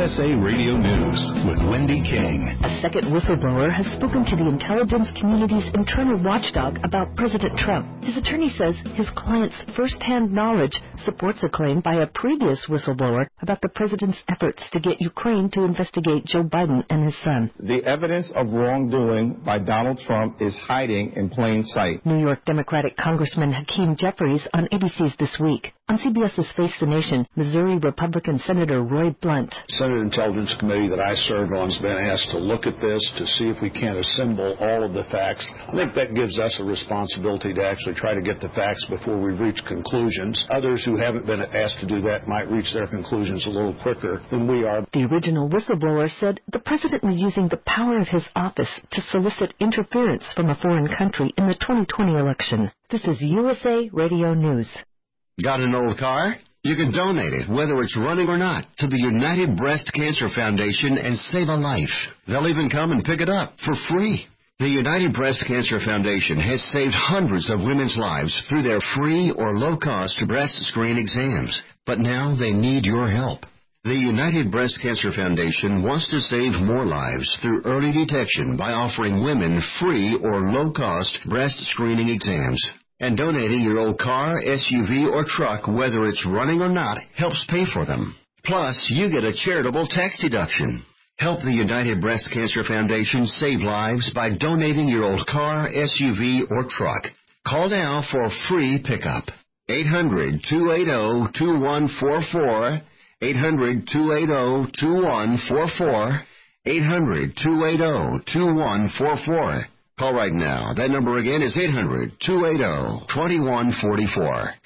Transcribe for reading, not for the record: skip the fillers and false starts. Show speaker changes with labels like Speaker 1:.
Speaker 1: USA Radio News with Wendy King.
Speaker 2: A second whistleblower has spoken to the intelligence community's internal watchdog about President Trump. His attorney says his client's first-hand knowledge supports a claim by a previous whistleblower about the president's efforts to get Ukraine to investigate Joe Biden and his son.
Speaker 3: The evidence of wrongdoing by Donald Trump is hiding in plain sight.
Speaker 2: New York Democratic Congressman Hakeem Jeffries on ABC's This Week. On CBS's Face the Nation, Missouri Republican Senator Roy Blunt.
Speaker 4: Senate Intelligence Committee that I serve on has been asked to look at this to see if we can't assemble all of the facts. I think that gives us a responsibility to actually try to get the facts before we reach conclusions. Others who haven't been asked to do that might reach their conclusions a little quicker than we are.
Speaker 2: The original whistleblower said the president was using the power of his office to solicit interference from a foreign country in the 2020 election. This is USA Radio News.
Speaker 5: Got an old car? You can donate it, whether it's running or not, to the United Breast Cancer Foundation and save a life. They'll even come and pick it up for free. The United Breast Cancer Foundation has saved hundreds of women's lives through their free or low-cost breast screen exams. But now they need your help. The United Breast Cancer Foundation wants to save more lives through early detection by offering women free or low-cost breast screening exams. And donating your old car, SUV, or truck, whether it's running or not, helps pay for them. Plus, you get a charitable tax deduction. Help the United Breast Cancer Foundation save lives by donating your old car, SUV, or truck. Call now for a free pickup. 800-280-2144. 800-280-2144. 800-280-2144. Call right now. That number again is 800-280-2144.